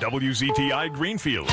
WZTI Greenfield.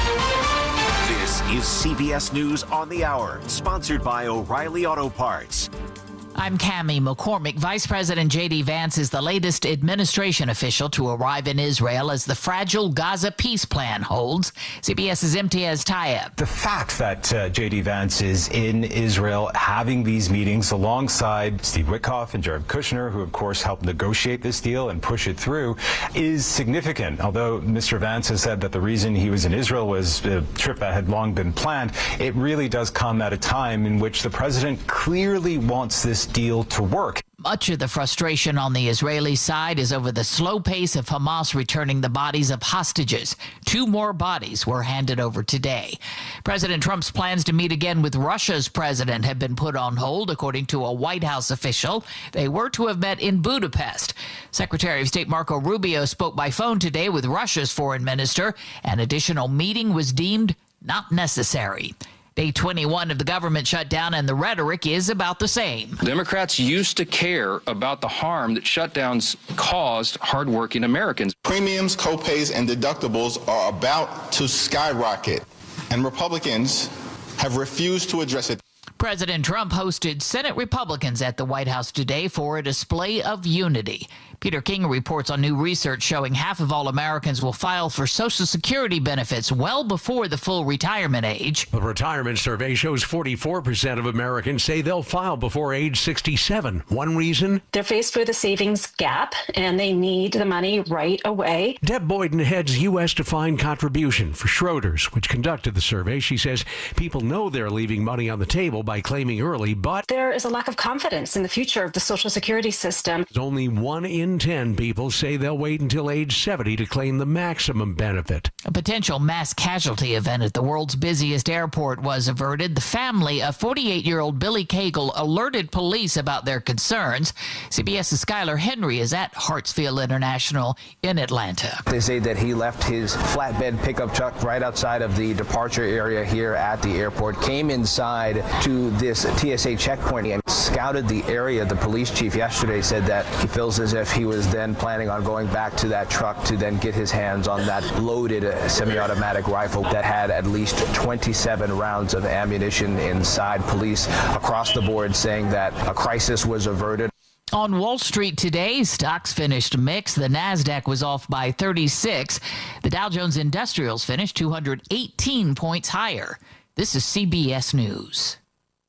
This is CBS News on the Hour, sponsored by O'Reilly Auto Parts. I'm Cammie McCormick. Vice President J.D. Vance is the latest administration official to arrive in Israel as the fragile Gaza peace plan holds. CBS's Imtiaz Tayeb. The fact that J.D. Vance is in Israel having these meetings alongside Steve Witkoff and Jared Kushner, who of course helped negotiate this deal and push it through, is significant. Although Mr. Vance has said that the reason he was in Israel was a trip that had long been planned, it really does come at a time in which the president clearly wants this deal to work. Much of the frustration on the Israeli side is over the slow pace of Hamas returning the bodies of hostages. 2 more bodies were handed over today. President Trump's plans to meet again with Russia's president have been put on hold, according to a White House official. They were to have met in Budapest. Secretary of State Marco Rubio spoke by phone today with Russia's foreign minister. An additional meeting was deemed not necessary. Day 21 of the government shutdown, and the rhetoric is about the same. Democrats used to care about the harm that shutdowns caused hardworking Americans. Premiums, copays, and deductibles are about to skyrocket, and Republicans have refused to address it. President Trump hosted Senate Republicans at the White House today for a display of unity. Peter King reports on new research showing half of all Americans will file for Social Security benefits well before the full retirement age. The retirement survey shows 44% of Americans say they'll file before age 67. One reason? They're faced with a savings gap, and they need the money right away. Deb Boyden heads U.S. Defined Contribution for Schroders, which conducted the survey. She says people know they're leaving money on the table by claiming early, but there is a lack of confidence in the future of the Social Security system. Only 1 in 10 people say they'll wait until age 70 to claim the maximum benefit. A potential mass casualty event at the world's busiest airport was averted. The family of 48-year-old Billy Cagle alerted police about their concerns. CBS's Skylar Henry is at Hartsfield International in Atlanta. They say that he left his flatbed pickup truck right outside of the departure area here at the airport, came inside to this TSA checkpoint and scouted the area. The police chief yesterday said that he feels as if he was then planning on going back to that truck to then get his hands on that loaded semi-automatic rifle that had at least 27 rounds of ammunition inside. Police across the board saying that a crisis was averted. On Wall Street today, stocks finished mixed. The Nasdaq was off by 36. The Dow Jones Industrials finished 218 points higher. This is CBS News.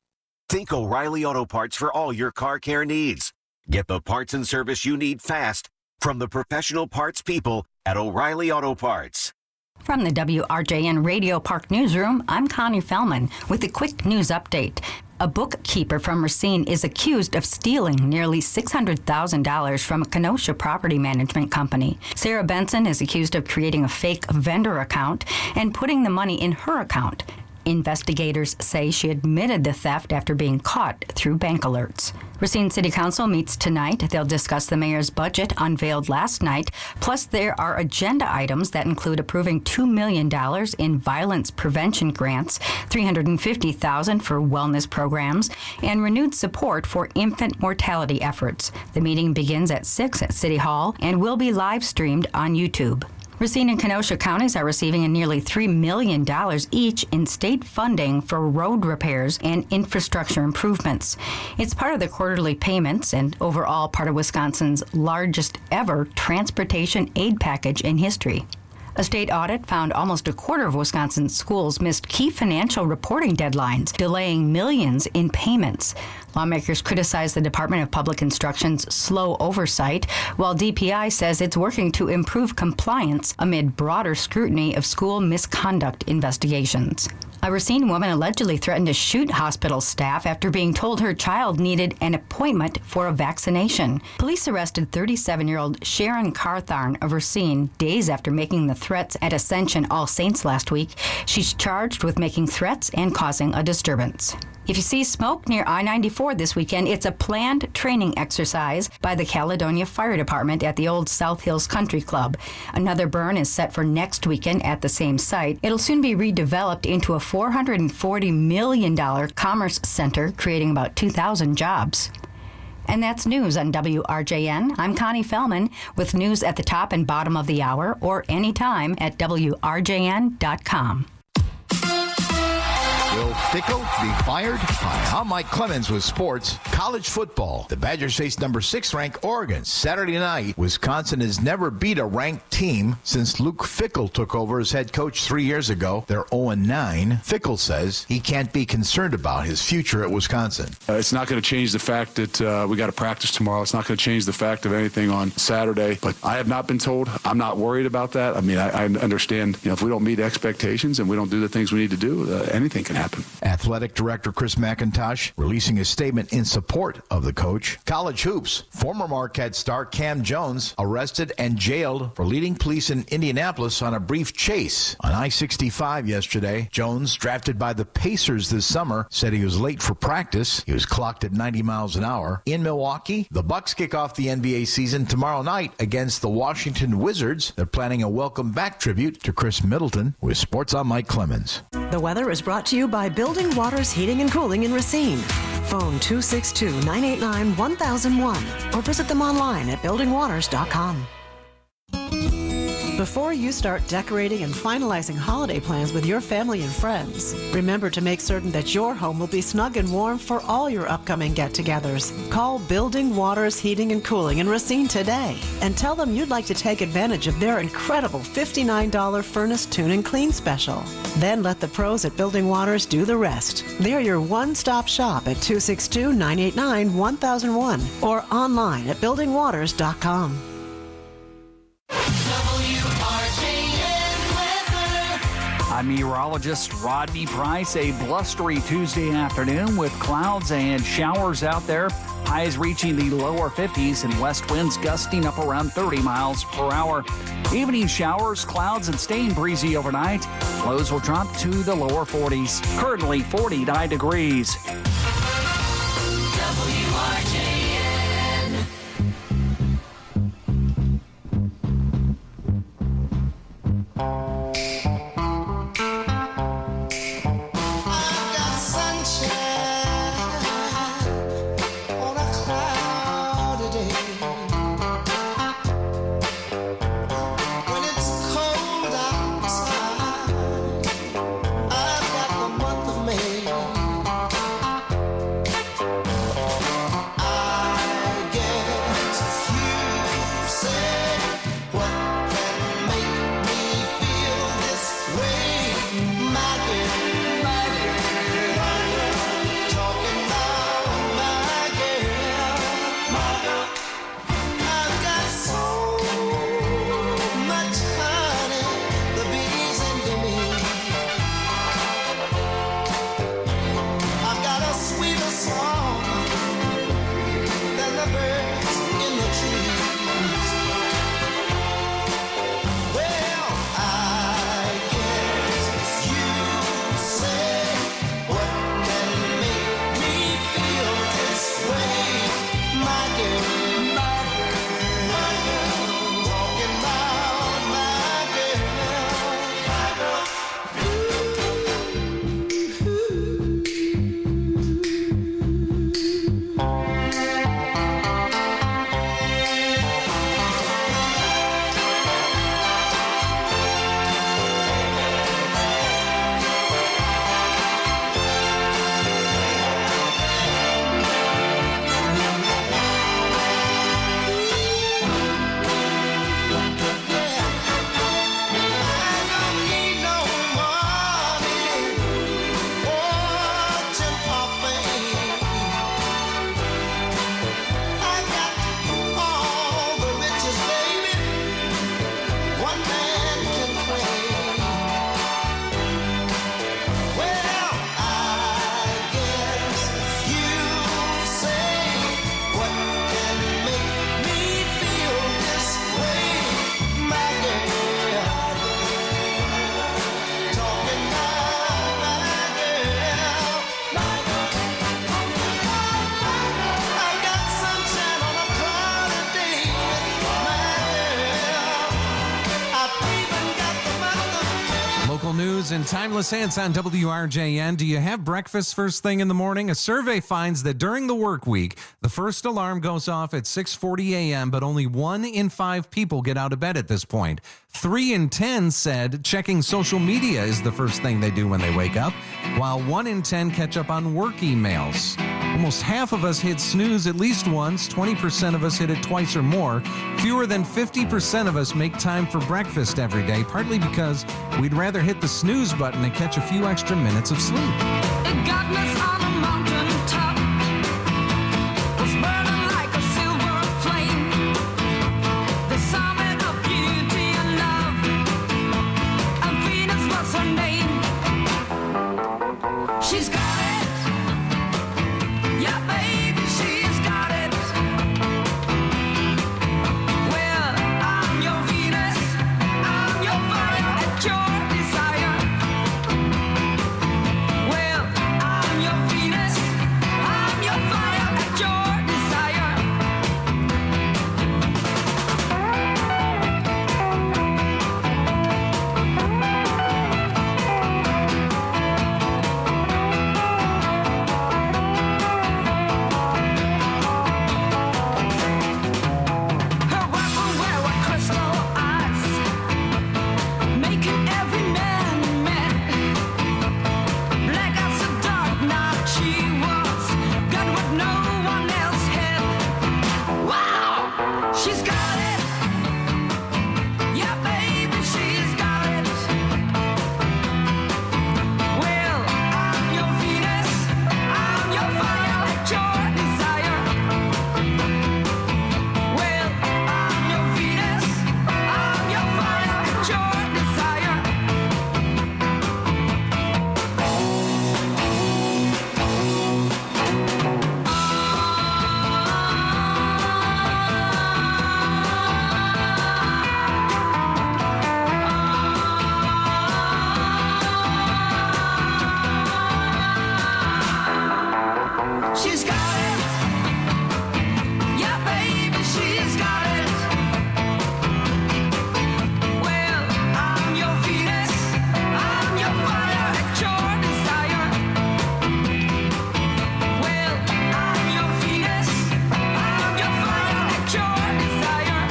Think O'Reilly Auto Parts for all your car care needs. Get the parts and service you need fast from the professional parts people at O'Reilly Auto Parts. From the WRJN Radio Park Newsroom, I'm Connie Fellman with a quick news update. A bookkeeper from Racine is accused of stealing nearly $600,000 from a Kenosha property management company. Sarah Benson is accused of creating a fake vendor account and putting the money in her account. Investigators say she admitted the theft after being caught through bank alerts. Racine City Council meets tonight. They'll discuss the mayor's budget unveiled last night. Plus, there are agenda items that include approving $2 million in violence prevention grants, $350,000 for wellness programs, and renewed support for infant mortality efforts. The meeting begins at 6 at City Hall and will be live streamed on YouTube. Racine and Kenosha counties are receiving a nearly $3 million each in state funding for road repairs and infrastructure improvements. It's part of the quarterly payments and overall part of Wisconsin's largest ever transportation aid package in history. A state audit found almost a quarter of Wisconsin's schools missed key financial reporting deadlines, delaying millions in payments. Lawmakers criticize the Department of Public Instruction's slow oversight, while DPI says it's working to improve compliance amid broader scrutiny of school misconduct investigations. A Racine woman allegedly threatened to shoot hospital staff after being told her child needed an appointment for a vaccination. Police arrested 37-year-old Sharon Cartharn of Racine days after making the threats at Ascension All Saints last week. She's charged with making threats and causing a disturbance. If you see smoke near I-94 this weekend, it's a planned training exercise by the Caledonia Fire Department at the old South Hills Country Club. Another burn is set for next weekend at the same site. It'll soon be redeveloped into a $440 million commerce center, creating about 2,000 jobs. And that's news on WRJN. I'm Connie Fellman with news at the top and bottom of the hour or anytime at WRJN.com. Will Fickell be fired? Hi, I'm Mike Clemens with sports. College football. The Badgers face number 6 ranked Oregon Saturday night. Wisconsin has never beat a ranked team since Luke Fickell took over as head coach 3 years ago. They're 0-9. Fickell says he can't be concerned about his future at Wisconsin. It's not going to change the fact that we got to practice tomorrow. It's not going to change the fact of anything on Saturday. But I have not been told. I'm not worried about that. I mean, I understand, if we don't meet expectations and we don't do the things we need to do, anything can happen. Athletic Director Chris McIntosh releasing a statement in support of the coach. College hoops. Former Marquette star Cam Jones arrested and jailed for leading police in Indianapolis on a brief chase on I-65 yesterday. Jones, drafted by the Pacers this summer, said he was late for practice. He was clocked at 90 miles an hour. In Milwaukee, the Bucks kick off the NBA season tomorrow night against the Washington Wizards. They're planning a welcome back tribute to Chris Middleton. With sports, I'm Mike Clemens. The weather is brought to you by Building Waters Heating and Cooling in Racine. Phone 262-989-1001 or visit them online at buildingwaters.com. Before you start decorating and finalizing holiday plans with your family and friends, remember to make certain that your home will be snug and warm for all your upcoming get-togethers. Call Building Waters Heating and Cooling in Racine today and tell them you'd like to take advantage of their incredible $59 furnace tune and clean special. Then let the pros at Building Waters do the rest. They're your one-stop shop at 262-989-1001 or online at buildingwaters.com. I'm meteorologist Rodney Price. A blustery Tuesday afternoon with clouds and showers out there. Highs reaching the lower 50s and west winds gusting up around 30 miles per hour. Evening showers, clouds, and staying breezy overnight. Lows will drop to the lower 40s. Currently 49 degrees. News and Timeless Hits on WRJN. Do you have breakfast first thing in the morning? A survey finds that during the work week, the first alarm goes off at 6:40 a.m., but only 1 in 5 people get out of bed at this point. 3 in 10 said checking social media is the first thing they do when they wake up, while 1 in 10 catch up on work emails. Almost half of us hit snooze at least once, 20% of us hit it twice or more. Fewer than 50% of us make time for breakfast every day, partly because we'd rather hit the snooze button and catch a few extra minutes of sleep. It got us on a mountain top, was burning like a silver flame, the summit of beauty and love, and Venus was her name. She's got it, yeah baby, she's got it. Well, I'm your Venus, I'm your fire at your desire. Well, I'm your Venus, I'm your fire at your desire. Her weapon were crystal eyes, making every man mad. Black as the dark night she was, got what no one else had. Wow, she's got it, yeah baby, she's got it. Well, I'm your Venus, I'm your fire at your desire. Well, I'm your Venus, I'm your fire at your desire. She's got it, yeah baby, she's got it. Well, I'm your Venus, I'm your fire at your desire. Well, I'm your Venus, I'm your fire at your desire.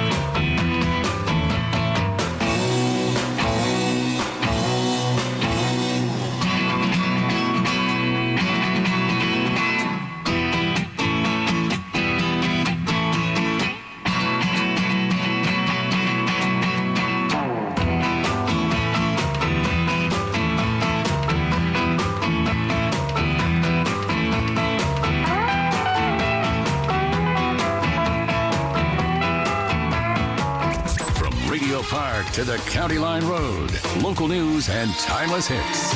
From Radio Park to the County Line Road, local news and timeless hits.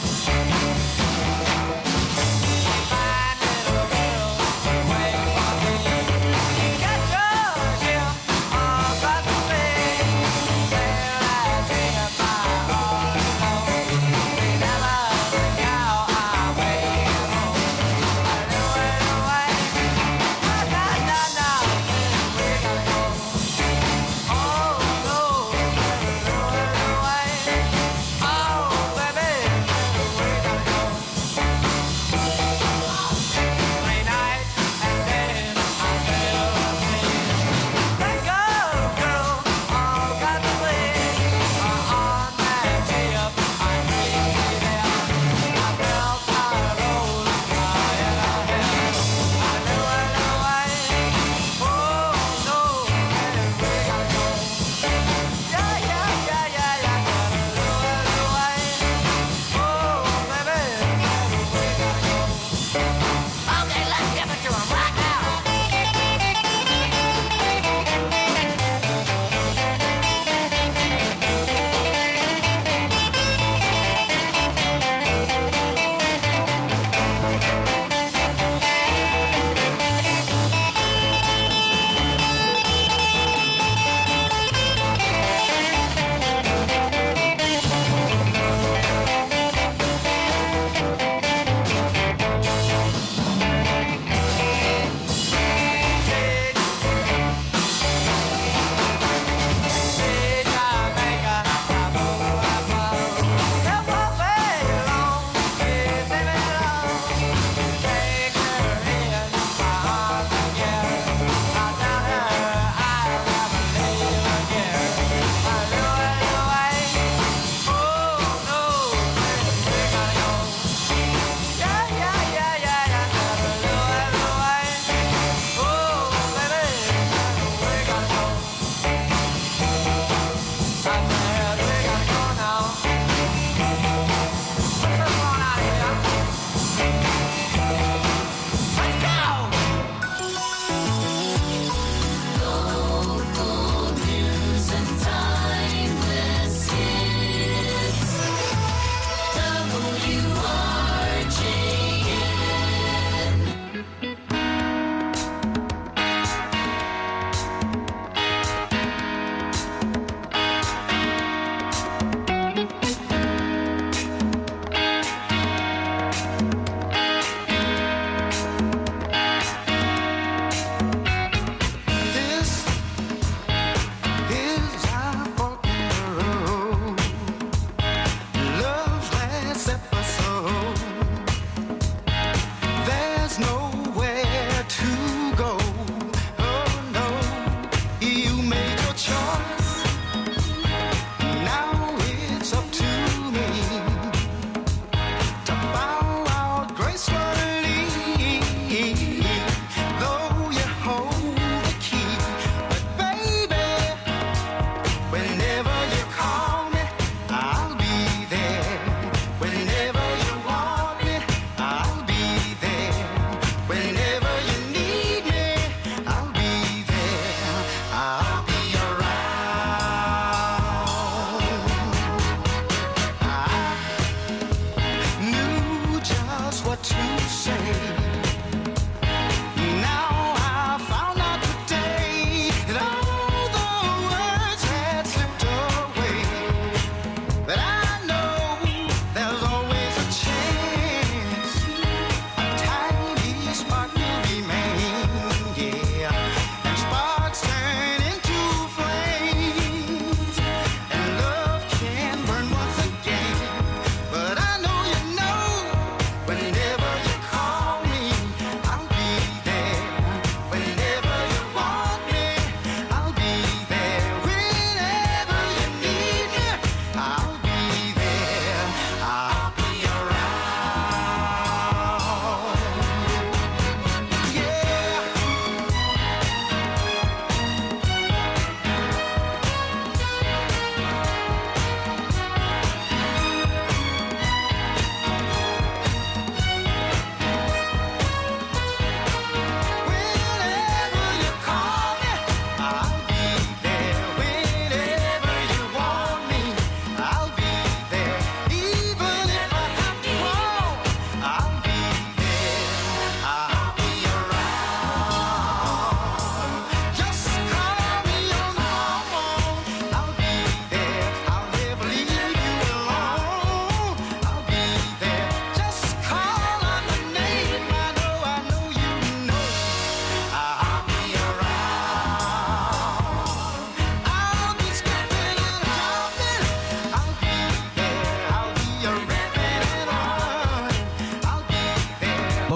Oh,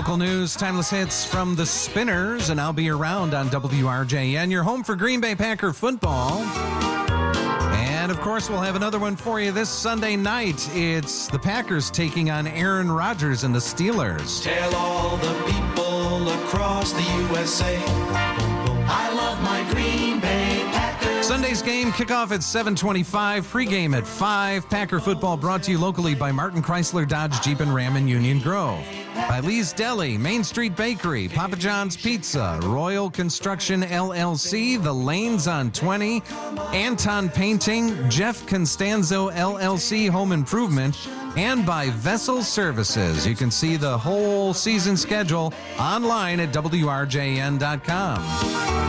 Local news, timeless hits from the Spinners, and I'll be around on WRJN, your home for Green Bay Packer football. And, of course, we'll have another one for you this Sunday night. It's the Packers taking on Aaron Rodgers and the Steelers. Tell all the people across the USA, I love my Green Bay Packers. Sunday's game kickoff at 7:25, pregame at 5. Packer football brought to you locally by Martin Chrysler Dodge Jeep and Ram in Union Grove. By Lee's Deli, Main Street Bakery, Papa John's Pizza, Royal Construction LLC, The Lanes on 20, Anton Painting, Jeff Constanzo LLC Home Improvement, and by Vessel Services. You can see the whole season schedule online at WRJN.com.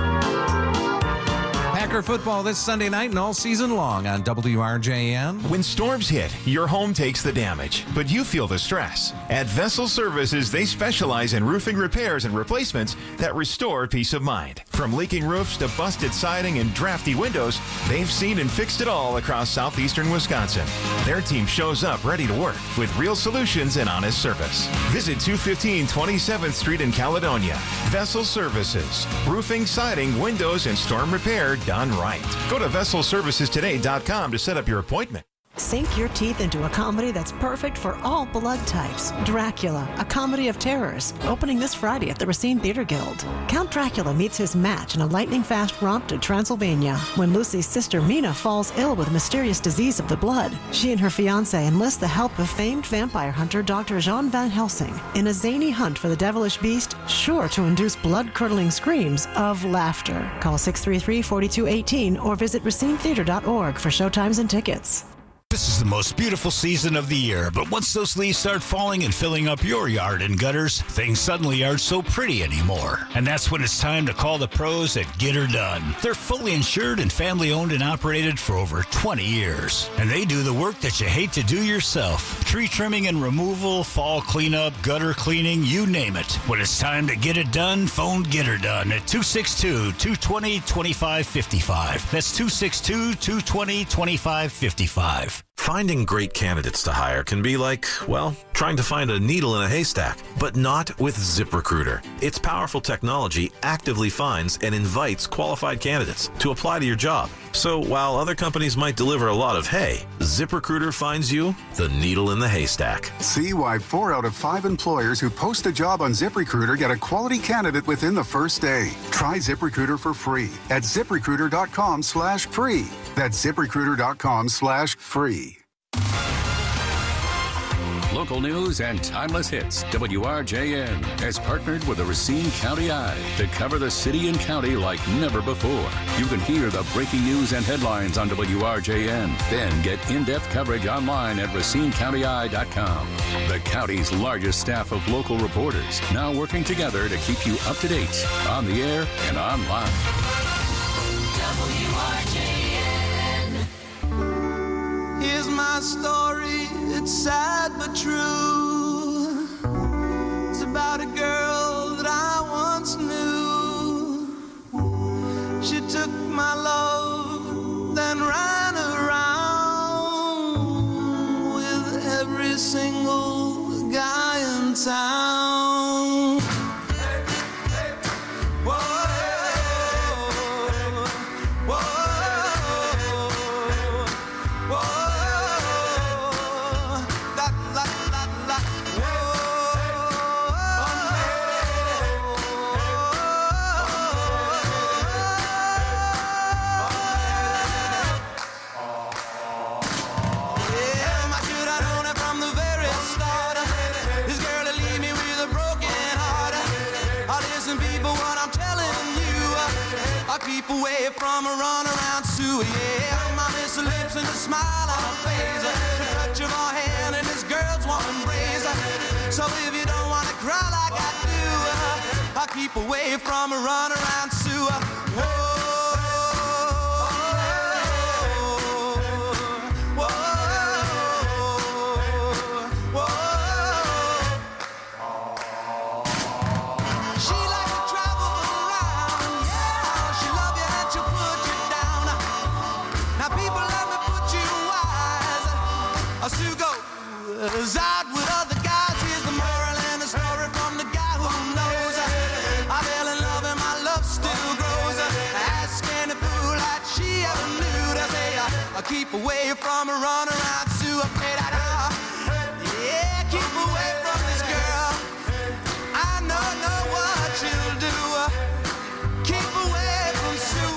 Packer football this Sunday night and all season long on WRJN. When storms hit, your home takes the damage, but you feel the stress. At Vessel Services, they specialize in roofing repairs and replacements that restore peace of mind. From leaking roofs to busted siding and drafty windows, they've seen and fixed it all across southeastern Wisconsin. Their team shows up ready to work with real solutions and honest service. Visit 215 27th Street in Caledonia. Vessel Services. Roofing, siding, windows, and storm repair done right. Go to VesselServicesToday.com to set up your appointment. Sink your teeth into a comedy that's perfect for all blood types. Dracula, a comedy of terrors, opening this Friday at the Racine Theater Guild. Count Dracula meets his match in a lightning-fast romp to Transylvania. When Lucy's sister Mina falls ill with a mysterious disease of the blood, she and her fiancé enlist the help of famed vampire hunter Dr. Jean Van Helsing in a zany hunt for the devilish beast, sure to induce blood-curdling screams of laughter. Call 633-4218 or visit racinetheater.org for showtimes and tickets. This is the most beautiful season of the year, but once those leaves start falling and filling up your yard and gutters, things suddenly aren't so pretty anymore. And that's when it's time to call the pros at Get Her Done. They're fully insured and family owned and operated for over 20 years. And they do the work that you hate to do yourself. Tree trimming and removal, fall cleanup, gutter cleaning, you name it. When it's time to get it done, phone Get Her Done at 262-220-2555. That's 262-220-2555. Finding great candidates to hire can be like, well, trying to find a needle in a haystack, but not with ZipRecruiter. Its powerful technology actively finds and invites qualified candidates to apply to your job. So while other companies might deliver a lot of hay, ZipRecruiter finds you the needle in the haystack. See why 4 out of 5 employers who post a job on ZipRecruiter get a quality candidate within the first day. Try ZipRecruiter for free at ZipRecruiter.com/free. That's ZipRecruiter.com/free. Local news and timeless hits. WRJN has partnered with the Racine County Eye to cover the city and county like never before. You can hear the breaking news and headlines on WRJN. Then get in-depth coverage online at RacineCountyEye.com. The county's largest staff of local reporters now working together to keep you up to date on the air and online. WRJN. Here's my story, it's sad but true. It's about a girl that I once knew. She took my love, then ran around with every single guy in town. Keep away from a runaround Sue, yeah. My miss her lips and a smile on her face, the touch of her hand and this girl's warm embrace. So if you don't want to cry like I do, I'll keep away from a runaround Sue. Sue goes out with other guys. Here's the moral and the story from the keep away from a runaround Sue. I pray that yeah, keep away from this girl. I know what you'll do. Keep away from Sue.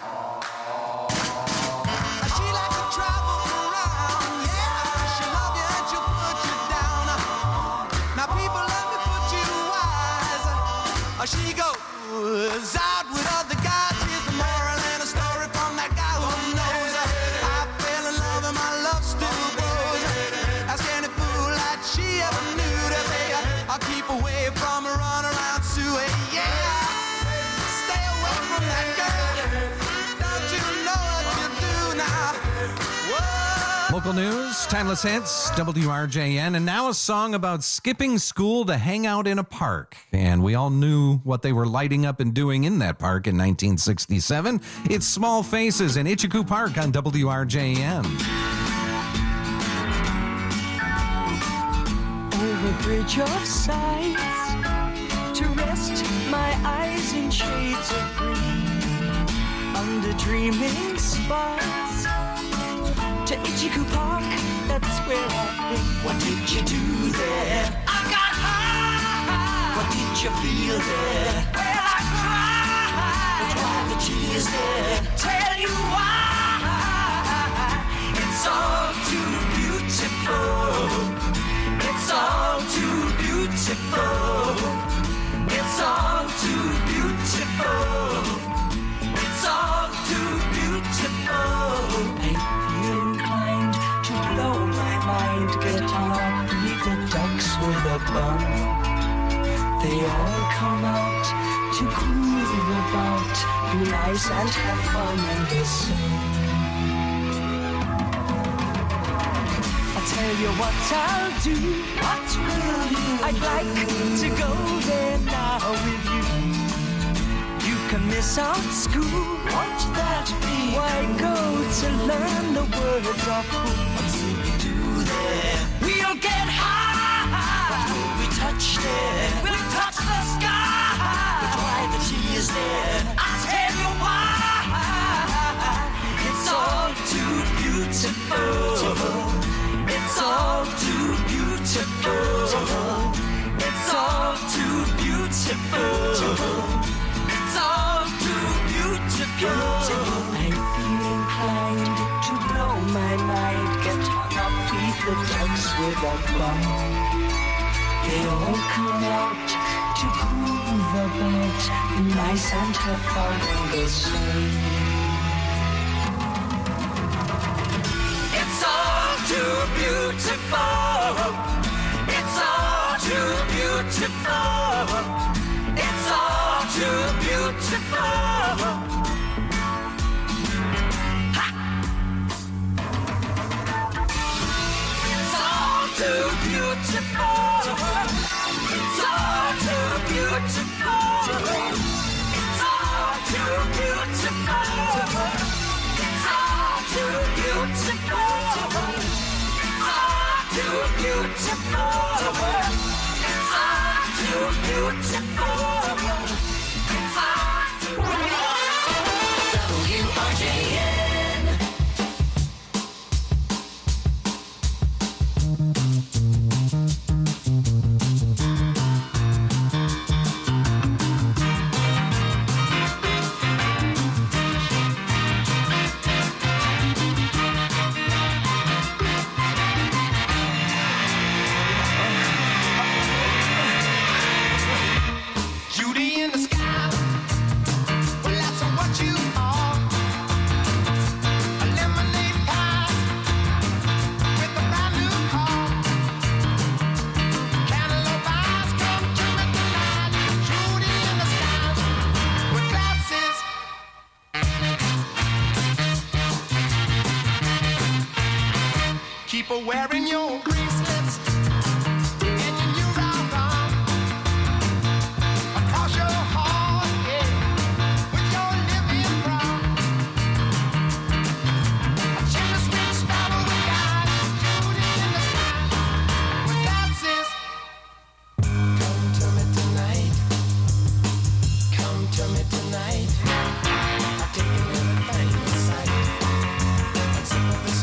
She like to travel around, yeah. She love you and she'll put you down. Now people, let me put you wise. She goes out with other guys. Here's the moral and a story from that guy who knows. I fell in love and my love still grows. Ask any fool that she ever knew to say, I'll keep away from a runaround Sue. Yeah, stay away from that girl. Don't you know what you do now? Whoa. Local news, timeless hits, WRJN, and now a song about skipping school to hang out in a park. And we all knew what they were lighting up and doing in that park in 1967. It's Small Faces in Itchycoo Park on WRJN. Over bridge of sights, to rest my eyes in shades of green, under dreaming spires, to Itchycoo Park, that's where I've been. What did you do there? I got high. What did you feel there? Well, I cried. But why the tears there? Tell you why. It's all too beautiful. It's all too beautiful. It's all too beautiful. It's all too beautiful. Inclined to blow my mind, get on beat the ducks with a bun. They all come out to groove about, be nice and have fun in the sun. I'll tell you what I'll do. What will you? I'd like to go there now with you. You can miss out school. Won't that be? Why go to learn the words of who? What will we do there? We'll get high. What will we touch there? We'll touch the sky. But why the tears there? I'll tell you why. It's all too beautiful. It's all too beautiful. It's all too beautiful. It's all too beautiful. I feel inclined to blow my mind, get hung up, beat the ducks with a bum. They all come out to groove about, be nice and have fun in the sun. It's all too beautiful. It's all too beautiful. It's all too beautiful. Ha! It's all too beautiful. It's all too beautiful. It's all too beautiful. It's all too beautiful. It's all too beautiful. It's all too beautiful. It's all too WRJN. Judy in the sky. Well, that's what you are. A lemonade pie with a brand new car. Cantaloupe eyes come to me tonight. Judy in the sky with glasses. Keep her wearing your bracelets and your new round arm. Across your heart, yeah, with your living brown. A chimney sweet sparrow with eyes, Judy in the sky, with glasses. Come to me tonight. Come to me tonight. I'll take you everything inside. And sip of the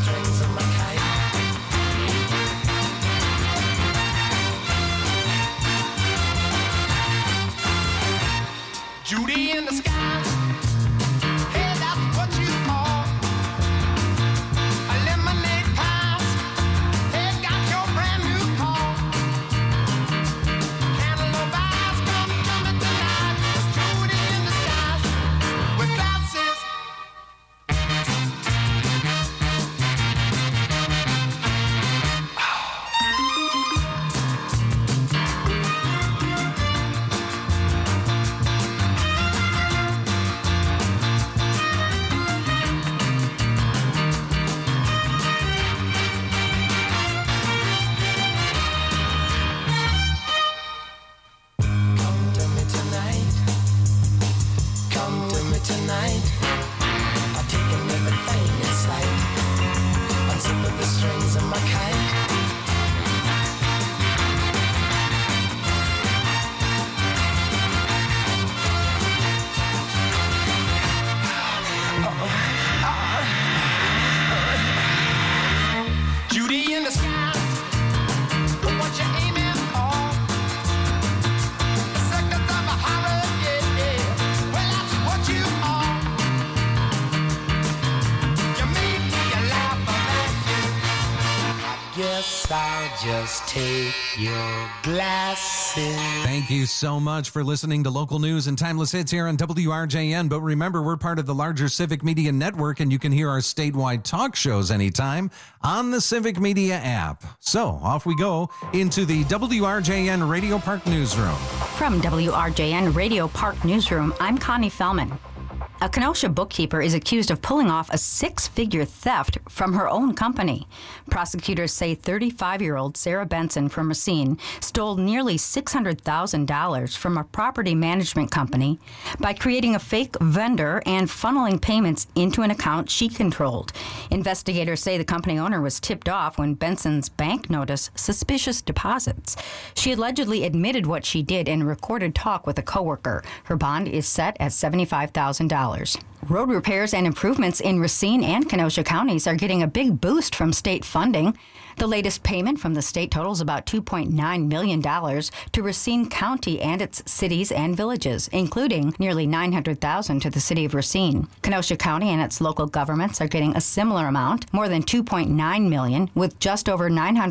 guess I'll just take your glasses. Thank you so much for listening to local news and timeless hits here on WRJN. But remember, we're part of the larger Civic Media Network, and you can hear our statewide talk shows anytime on the Civic Media app. So off we go into the WRJN Radio Park Newsroom. From WRJN Radio Park Newsroom, I'm Connie Fellman. A Kenosha bookkeeper is accused of pulling off a six-figure theft from her own company. Prosecutors say 35-year-old Sarah Benson from Racine stole nearly $600,000 from a property management company by creating a fake vendor and funneling payments into an account she controlled. Investigators say the company owner was tipped off when Benson's bank noticed suspicious deposits. She allegedly admitted what she did in a recorded talk with a coworker. Her bond is set at $75,000. Road repairs and improvements in Racine and Kenosha counties are getting a big boost from state funding. The latest payment from the state totals about $2.9 million to Racine County and its cities and villages, including nearly $900,000 to the city of Racine. Kenosha County and its local governments are getting a similar amount, more than $2.9 million, with just over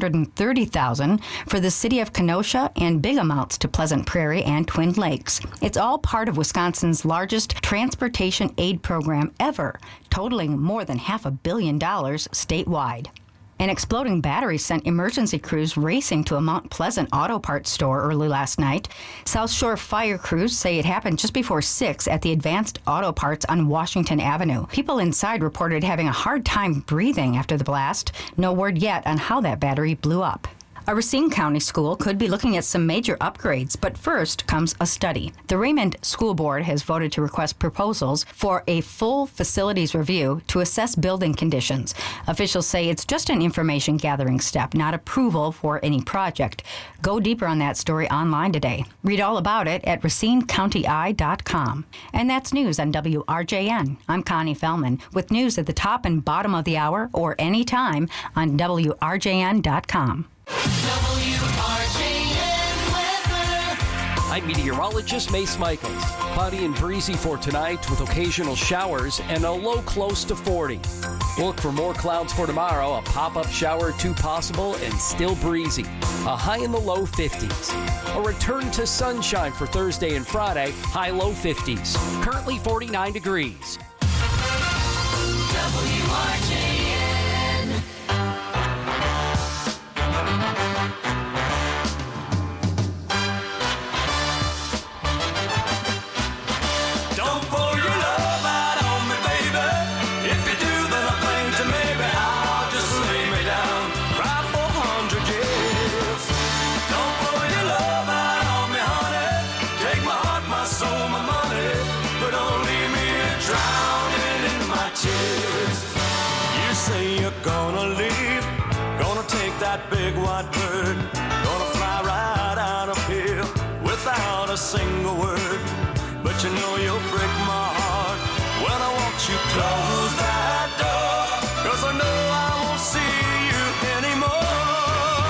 $930,000 for the city of Kenosha and big amounts to Pleasant Prairie and Twin Lakes. It's all part of Wisconsin's largest transportation aid program ever, totaling more than $500 million statewide. An exploding battery sent emergency crews racing to a Mount Pleasant auto parts store early last night. South Shore fire crews say it happened just before 6 at the Advanced Auto Parts on Washington Avenue. People inside reported having a hard time breathing after the blast. No word yet on how that battery blew up. A Racine County school could be looking at some major upgrades, but first comes a study. The Raymond School Board has voted to request proposals for a full facilities review to assess building conditions. Officials say it's just an information gathering step, not approval for any project. Go deeper on that story online today. Read all about it at racinecountyeye.com. And that's news on WRJN. I'm Connie Fellman with news at the top and bottom of the hour or anytime on WRJN.com. I'm meteorologist Mace Michaels. Cloudy and breezy for tonight with occasional showers and a low close to 40. We'll look for more clouds for tomorrow, a pop-up shower or two possible and still breezy. A high in the low 50s. A return to sunshine for Thursday and Friday, high low 50s. Currently 49 degrees. WRJN. That big white bird, gonna fly right out of here without a single word. But you know you'll break my heart when I watch you close that door, 'cause I know I won't see you anymore.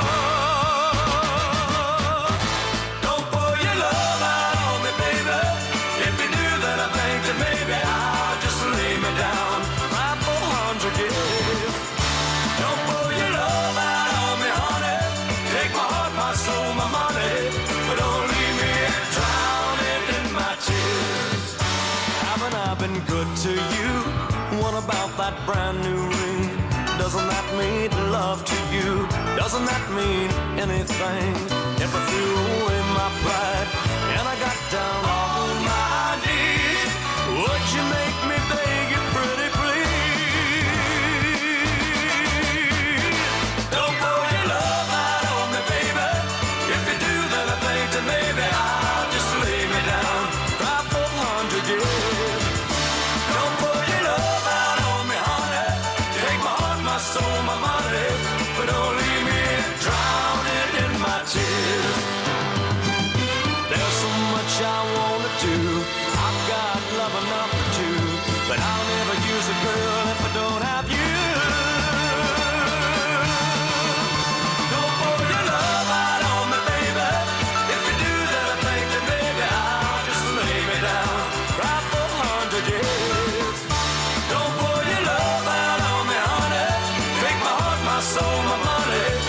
Don't pour your love out on me, baby. If you do, then I think that maybe I'll just lay me down right for 100 years. Don't pour your love out, soul, my money, but don't leave me drowning in my tears. Haven't I been good to you? What about that brand new ring? Doesn't that mean love to you? Doesn't that mean anything? If I threw away my pride and I got down on my knees, would you make me beg you pretty please? Don't pour your love out on me, baby. If you do, then I think that maybe I'll just lay me down, cry for 100 years. Don't pour your love out on me, honey. Take my heart, my soul, my money, but don't leave me drowning in my tears. There's so much I wanna do. I've got love enough for two, but I'll never use a girl if I don't have you. Soul, my money,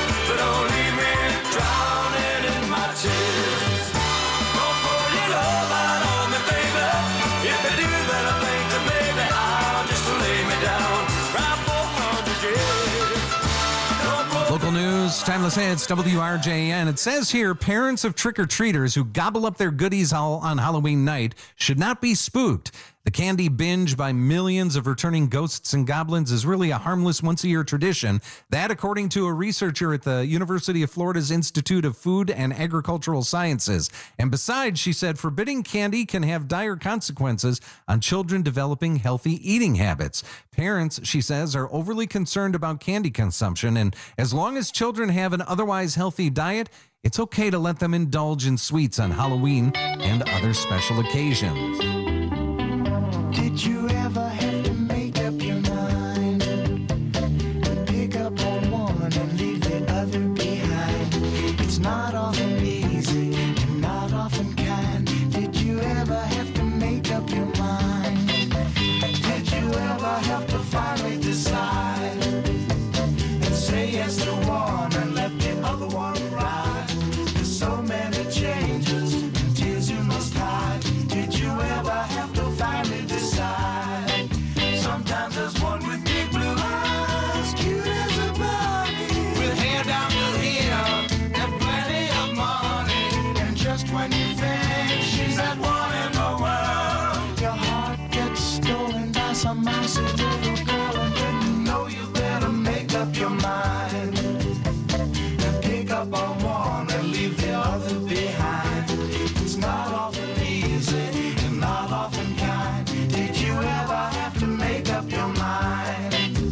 don't leave me drowning in my tears. Don't pour your love out on me, baby. If you do that, I think that maybe I'll just lay me down, cry for 100 years. Local news, Timeless Hits, WRJN. It says here, parents of trick-or-treaters who gobble up their goodies on Halloween night should not be spooked. The candy binge by millions of returning ghosts and goblins is really a harmless once-a-year tradition. That, according to a researcher at the University of Florida's Institute of Food and Agricultural Sciences. And besides, she said, forbidding candy can have dire consequences on children developing healthy eating habits. Parents, she says, are overly concerned about candy consumption, and as long as children have an otherwise healthy diet, it's okay to let them indulge in sweets on Halloween and other special occasions. Did you ever have to make up your mind? Pick up on one and leave the other behind. It's not often easy and not often kind. Did you ever have to make up your mind? Did you ever have to finally decide and say yes to one and let the other one ride? There's so many changes and tears you must hide. Did you ever have to finally decide? Sometimes there's one with big blue eyes, cute as a bunny, with hair down to here and plenty of money. And just when you think she's that one in the world, your heart gets stolen by some mousy little girl, and then you know you better make up your mind and pick up on one and leave the other behind. It's not often easy and not often kind. Did you ever have to make up your mind?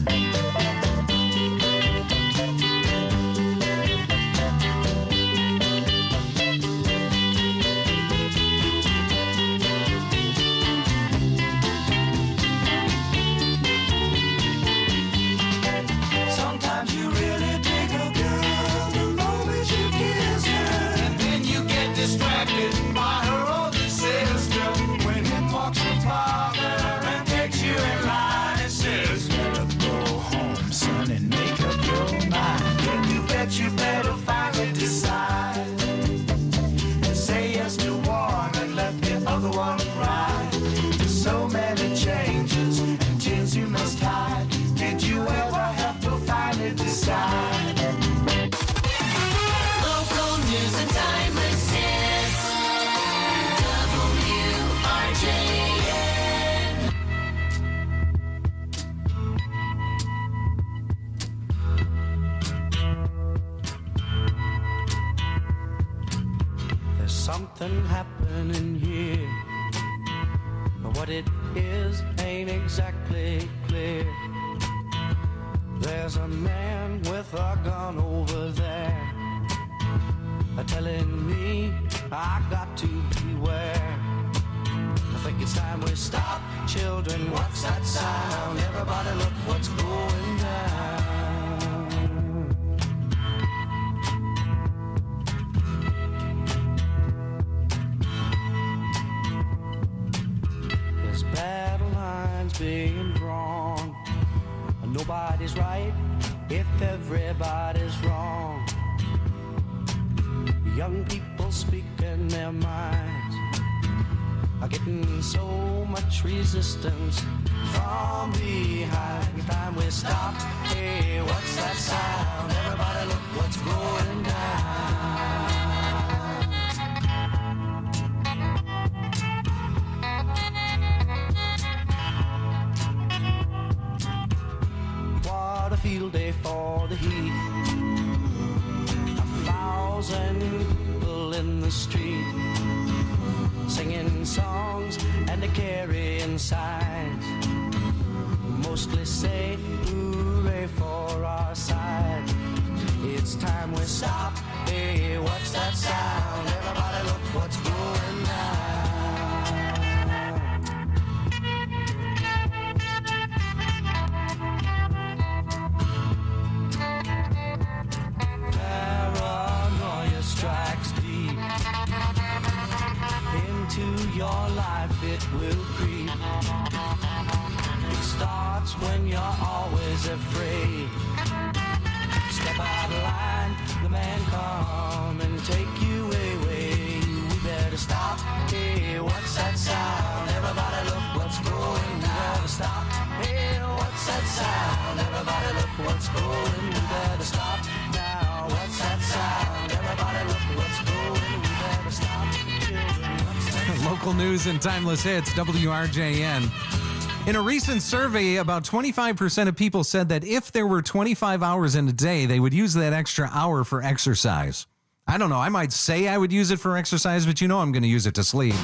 Sometimes you really dig a girl the moment you kiss her, and then you get distracted by her older sister. When in walks your father and takes you in line and says, better go home, son, and make up your mind. Then you bet you better finally decide and say yes to one and let the other one ride. There's so many changes and tears you must hide. Did you ever have to finally decide? Local news and timeless hits. WRJN. There's something happening here, but what it is ain't exactly clear. There's a man with a gun over there, telling me I got to beware. I think it's time we stop. Children, what's that sound? Everybody look what's going down. There's battle lines being drawn. Nobody's right if everybody's wrong. Young people speaking their minds are getting so much resistance from behind. Time we stop. Hey, what's that sound? Everybody look what's going down. What a field day for the heat. 1,000 people in the street, singing songs and they're carrying signs. Mostly say hooray for our side. It's time we stop. Hey, what's that sound? Everybody look what's going down. Paranoia strikes deep into your life, it will creep. It starts when you're always afraid. Step out of line, the what's going, we better stop now. What's that sound? Everybody look, what's going, we better stop. Children, what's that sound? Local news and timeless hits, WRJN. In a recent survey, about 25% of people said that if there were 25 hours in a day, they would use that extra hour for exercise. I don't know. I might say I would use it for exercise, but you know I'm going to use it to sleep.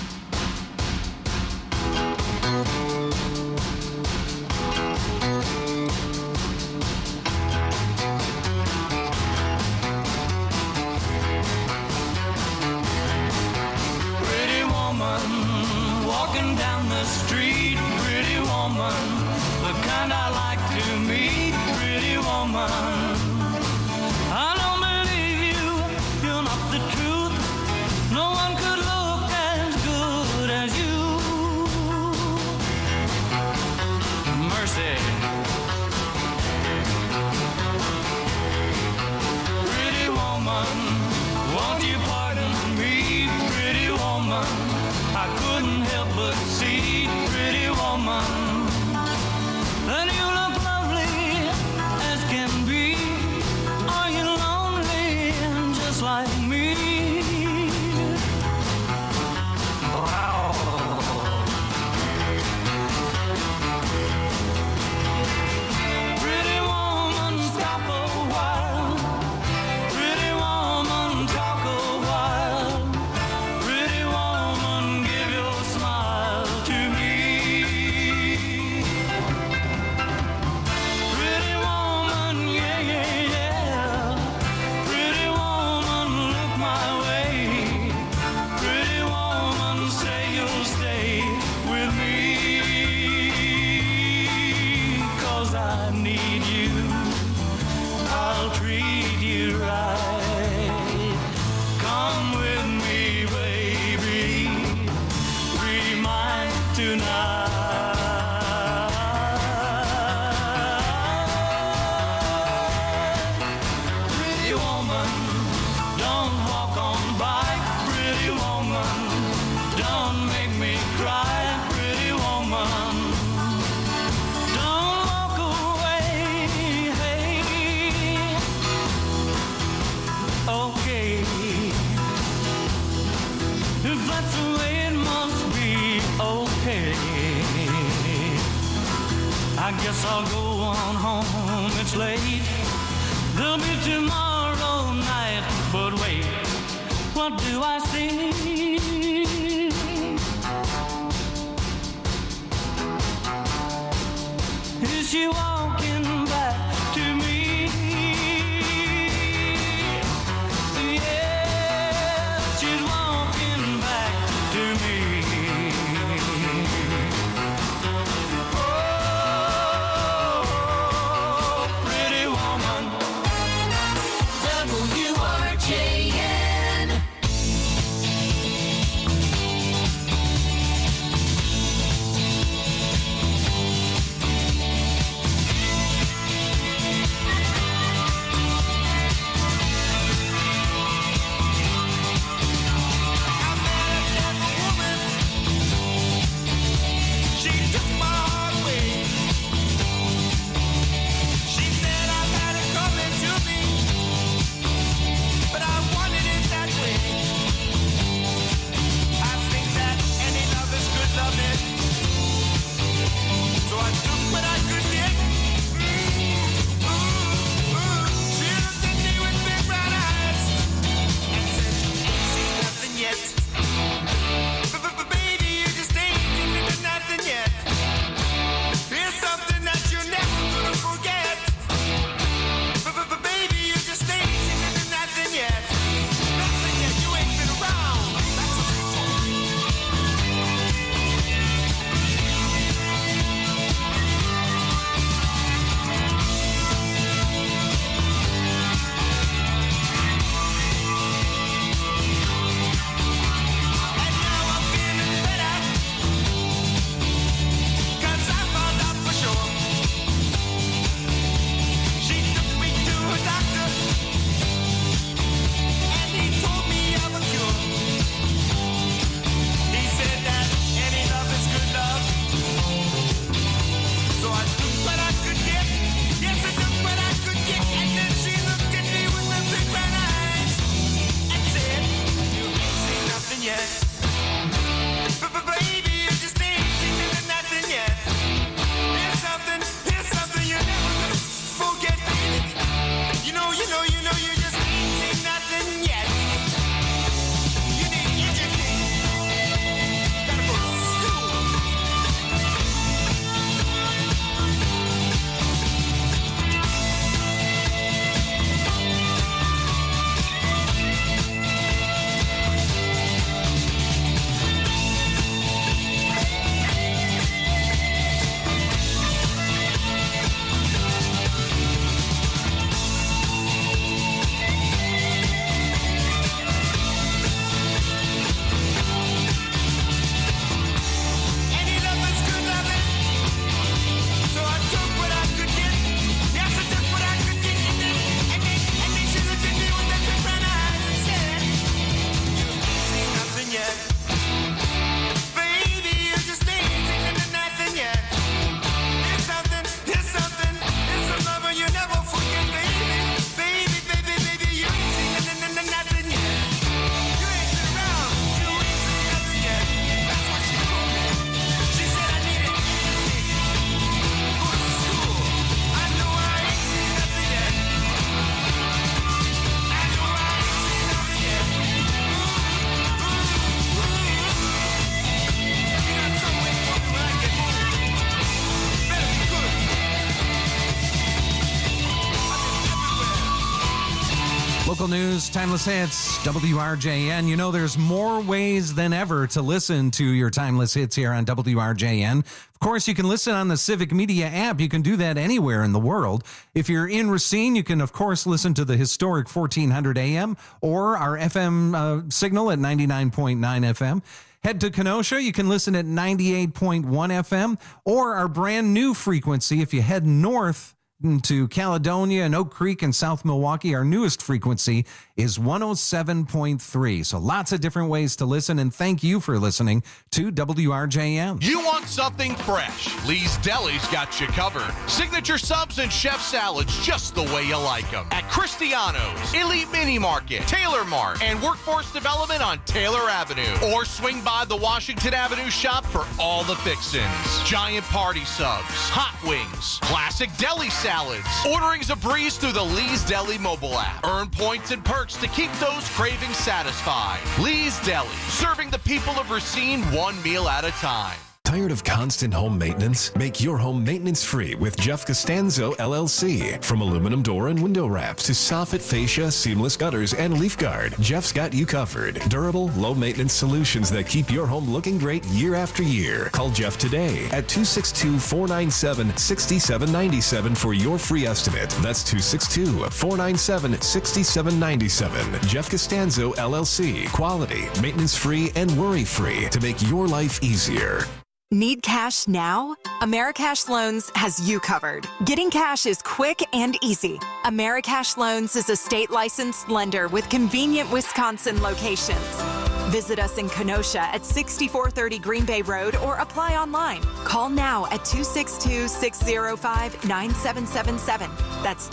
Pretty woman walking down the street. Pretty woman, the kind I like to meet. Pretty woman, I don't believe you. You're not the truth. No one could look as good as you. Mercy. Pretty woman, won't you pardon me? Pretty woman, I couldn't help but see. Pretty woman, and you look lovely as can be. Are you lonely just like me? Wow. Pretty woman, stop a while. Pretty woman, talk a while. Pretty woman, give your smile to me. Pretty woman, yeah, yeah, yeah. Pretty woman, look my way. Pretty woman, say you'll stay with me. 'Cause I need you. I'll treat you right. Come with me, baby. Be mine tonight. Pretty woman, don't walk on by. Pretty woman, don't make me cry. Pretty woman, don't walk away. Hey, okay. If that's the way it must be, okay. I guess I'll go on home, it's late. There'll be tomorrow night, but wait, what do I see? Is she walking back to me? Yeah, she's walking back to me. Oh, pretty woman. WRJN. Local news, timeless hits, WRJN. You know, there's more ways than ever to listen to your timeless hits here on WRJN. Of course, you can listen on the Civic Media app. You can do that anywhere in the world. If you're in Racine, you can, of course, listen to the historic 1400 AM or our FM signal at 99.9 FM. Head to Kenosha, you can listen at 98.1 FM or our brand new frequency. If you head north to Caledonia and Oak Creek and South Milwaukee, our newest frequency is 107.3. So lots of different ways to listen, and thank you for listening to WRJM. You want something fresh? Lee's Deli's got you covered. Signature subs and chef salads just the way you like them. At Cristiano's, Elite Mini Market, Taylor Mart, and Workforce Development on Taylor Avenue. Or swing by the Washington Avenue shop for all the fixins. Giant party subs, hot wings, classic deli salads. Ordering's a breeze through the Lee's Deli mobile app. Earn points and perks to keep those cravings satisfied. Lee's Deli, serving the people of Racine one meal at a time. Tired of constant home maintenance? Make your home maintenance free with Jeff Costanzo, LLC. From aluminum door and window wraps to soffit fascia, seamless gutters, and leaf guard, Jeff's got you covered. Durable, low-maintenance solutions that keep your home looking great year after year. Call Jeff today at 262-497-6797 for your free estimate. That's 262-497-6797. Jeff Costanzo, LLC. Quality, maintenance-free, and worry-free to make your life easier. Need cash now? Americash Loans has you covered. Getting cash is quick and easy. Americash Loans is a state-licensed lender with convenient Wisconsin locations. Visit us in Kenosha at 6430 Green Bay Road or apply online. Call now at 262-605-9777. That's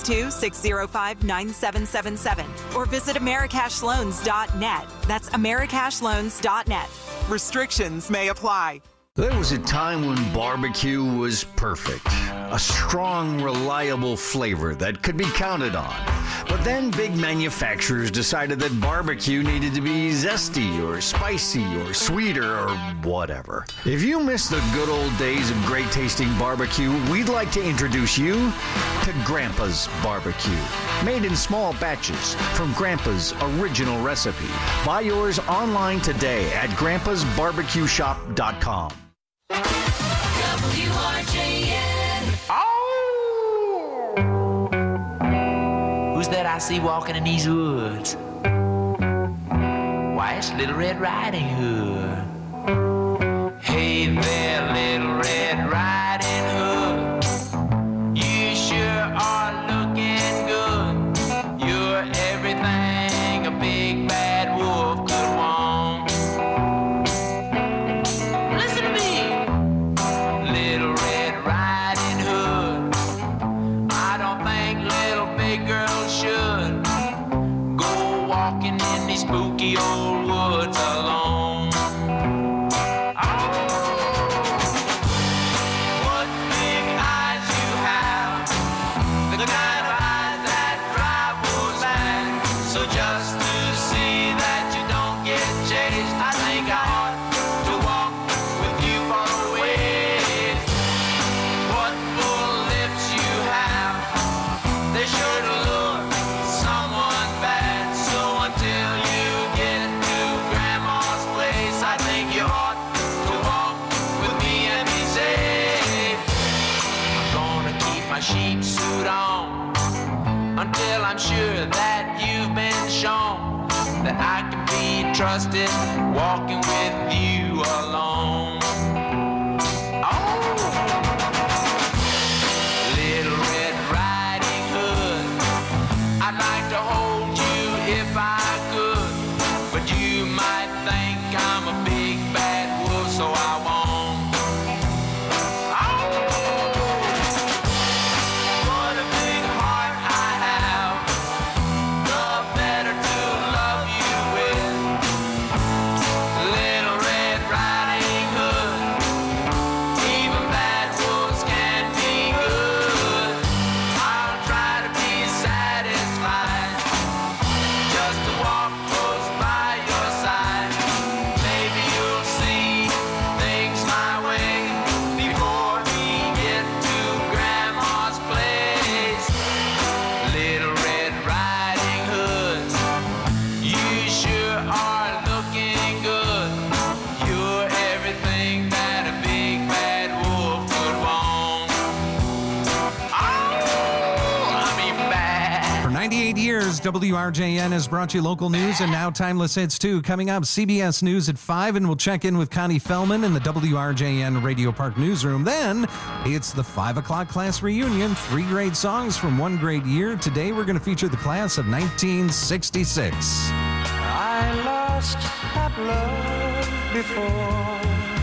262-605-9777. Or visit americashloans.net. That's americashloans.net. Restrictions may apply. There was a time when barbecue was perfect. A strong, reliable flavor that could be counted on. But then big manufacturers decided that barbecue needed to be zesty or spicy or sweeter or whatever. If you miss the good old days of great tasting barbecue, we'd like to introduce you to Grandpa's Barbecue. Made in small batches from Grandpa's original recipe. Buy yours online today at grandpasbarbecueshop.com. WRJN. Oh! Who's that I see walking in these woods? Why, it's Little Red Riding Hood. Hey there, Little Red Riding Hood. You sure are looking good. You're everything a big bad wolf could want. Spooky old woods alone. Oh, what big eyes you have, the kind of eyes that drive wolves mad. So just to see that you don't get chased, I think I ought to walk with you far away. What full lips you have, they sure to lure someone bad. So until you get to Grandma's place, I think you ought to walk with me and be safe. I'm gonna keep my sheep suit on until I'm sure that you've been shown that I can be trusted walking with you alone. Oh, Little Red Riding Hood, I'd like to hold you if I could, but you might think I'm a big bad wolf, so I won't. Oh, what a big heart I have, the better to love you with. Little Red Riding Hood, 28 years, WRJN has brought you local news and now timeless hits, too. Coming up, CBS News at 5, and we'll check in with Connie Fellman in the WRJN Radio Park newsroom. Then, it's the 5 o'clock class reunion, 3 great songs from one great year. Today, we're going to feature the class of 1966. I lost that love before,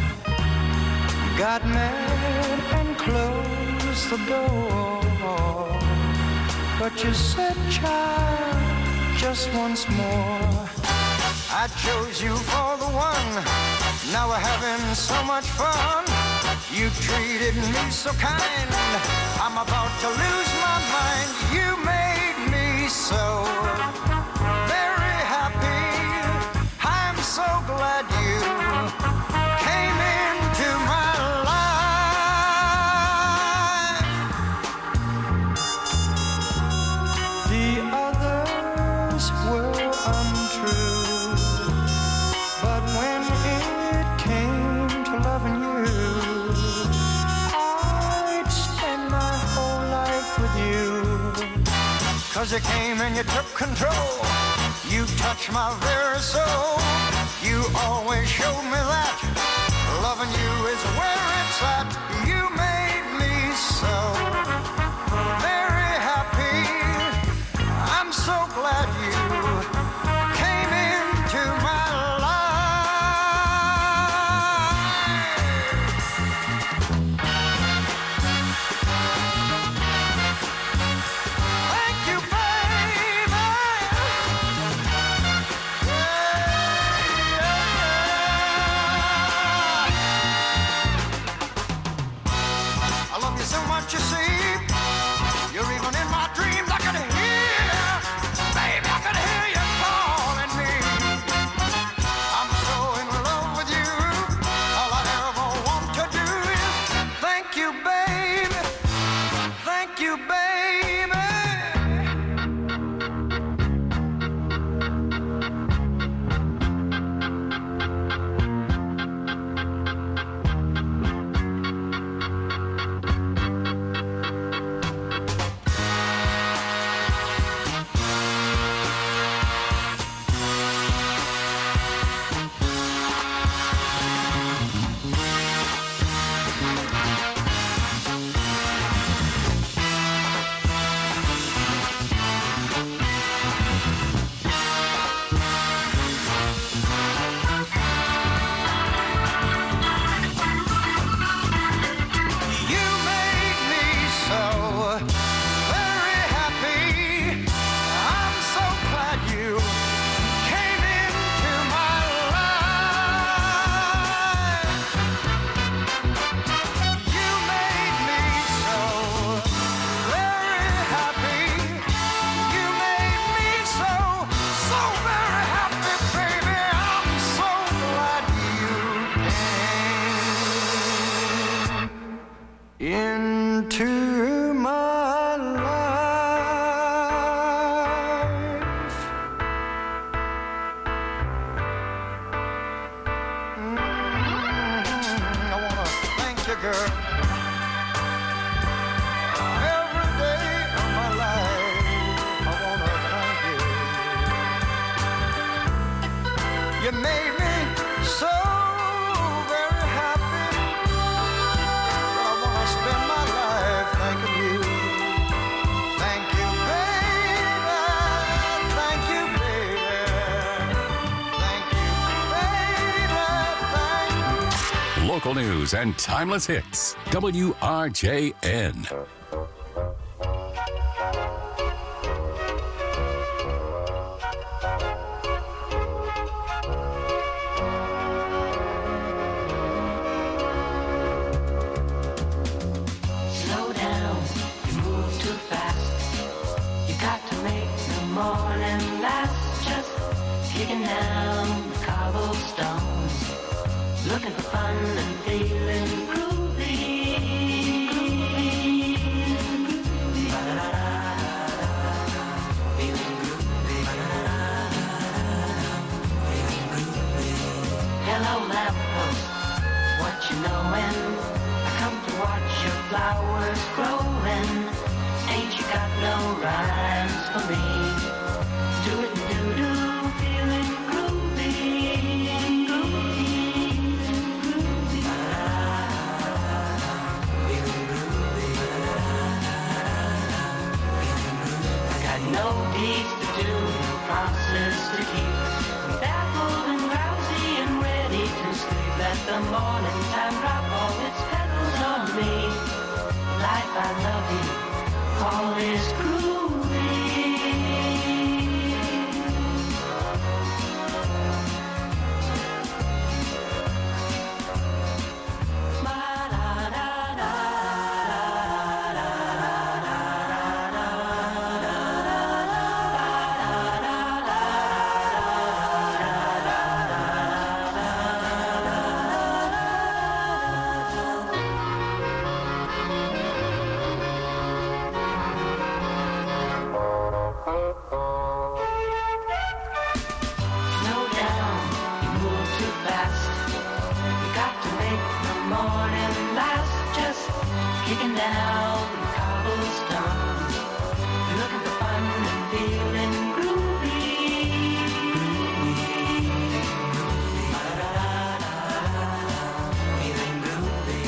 got mad and closed the door. But you said, child, just once more. I chose you for the one. Now we're having so much fun. You treated me so kind. I'm about to lose my mind. You made me so very happy. I'm so glad you came into my life. The others were untrue, but when it came to loving you, I'd spend my whole life with you. 'Cause you came and you took control. You touched my very soul. You always showed me that loving you is where it's at. You made me so very happy. I'm so glad you came into my life. Thank you, baby. I love you so much, you see. You're even in my dreams. I can hear, baby, I can hear you calling me. I'm so in love with you. All I ever want to do is thank you, baby. Thank you, baby. You made me so very happy. I'm so glad you came into my life. You made me so very happy. You made me so very happy, baby. I'm so glad you came into my life. I wanna thank you, girl. Every day of my life, I wanna thank you. You made me so very happy. I wanna spend my life thanking you. Thank you, baby. Thank you, baby. Thank you, baby. Thank you. Local news and timeless hits. WRJN. Slow down, you move too fast. You got to make the morning last. Just kicking down the cobblestones, looking for fun and feeling groovy. Hello, lamppost, what you knowin'? I come to watch your flowers growing. Ain't you got no rhymes for me. Do it and do-do, feeling groovy, groovy, groovy. Feeling groovy. Got no deeds to do, no promises to keep. I'm baffled and drowsy and ready to sleep. Let the morning time drop all its petals on me. Life, I love you, all is groovy. Slow down, you move too fast. You got to make the morning last. Just kicking down the cobblestones, looking for fun and feeling groovy. Feeling groovy.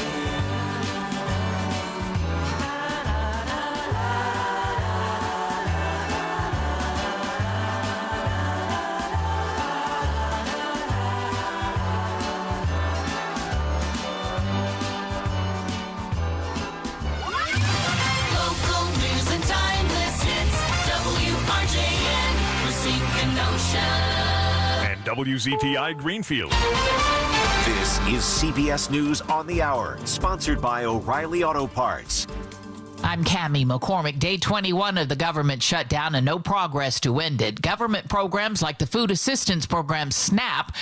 Local news and timeless hits. WRJN, Racine Kenosha. And WZTI Greenfield. This is CBS News on the Hour, sponsored by O'Reilly Auto Parts. I'm Cammie McCormick. Day 21 of the government shutdown and no progress to end it. Government programs like the Food Assistance Program, SNAP,